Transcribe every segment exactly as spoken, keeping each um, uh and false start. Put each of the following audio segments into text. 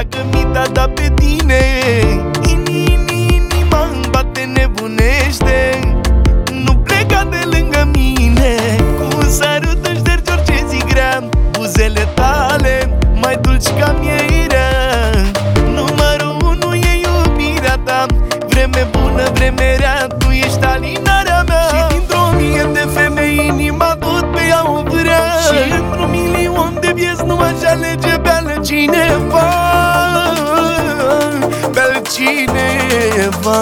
dacă mi da da pe tine. Inima îmi bate nebunește, nu pleca de lângă mine. Cu un sărut îmi ștergi orice zi grea, buzele tale mai dulci ca mierea. Numărul unu e iubirea ta, vreme bună, vreme rea, tu ești alinarea mea. Și dintr-o mie de femei inima tot pe ea o vrea, și într-un milion de vieți nu aș alege pe altcineva, pe altcineva.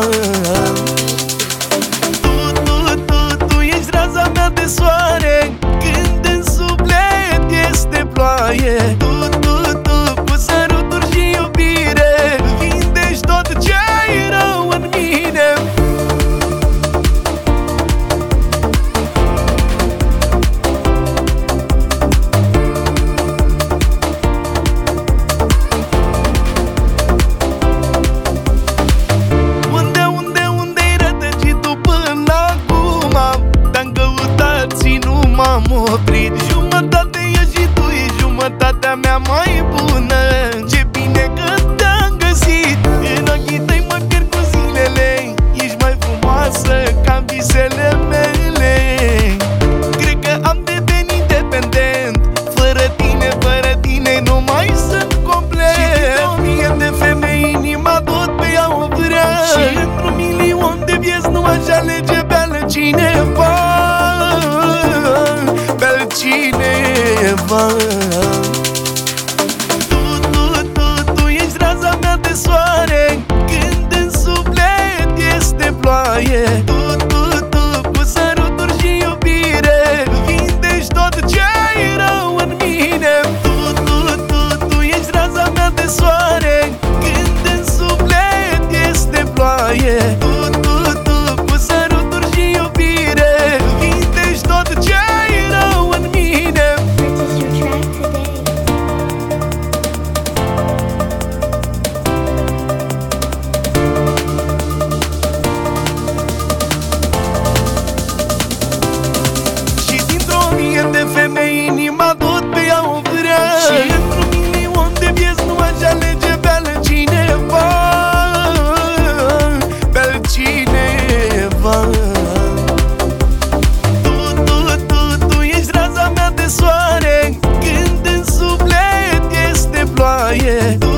Tu, tu, tu, tu ești raza mea de soare, când în suflet este ploaie. Tu, tu, tu, cu săruturi și iubire, vindești tot ce-ai rău în mine. Unde, unde, unde-i rătăcit tu până acum? Te-am căutat și nu m-am oprit. Jumătate ești și tu ești jumătatea mea mai bună. Ce bine că te-am găsit, în ochii tăi mă pierd cu zilele. Ești mai frumoasă ca visele mele. Cred că am devenit dependent, fără tine, fără tine nu mai sunt complet. Și dintr-o mie de femei inima tot pe ea o vrea, și într-un milion de vieți nu aș alege pe altcineva, pe altcineva. Tu, tu, tu, tu ești raza mea de soare, când în suflet este ploaie. Tu, tu, tu, cu săruturi și iubire, vindești tot ce-ai rău în mine. Tu, tu, tu, tu ești raza mea de soare, când în suflet este ploaie. Tu, tu, tu, cu săruturi și iubire, vindești tot ce-ai rău în mine. Purchase your track today. Și dintr-o mie de femei inima tot pe ea o vrea, și într-un milion de vieți nu aș alege pe altcineva, pe altcineva. Tu, tu, tu, tu ești raza mea de soare, când în suflet este ploaie. Tu,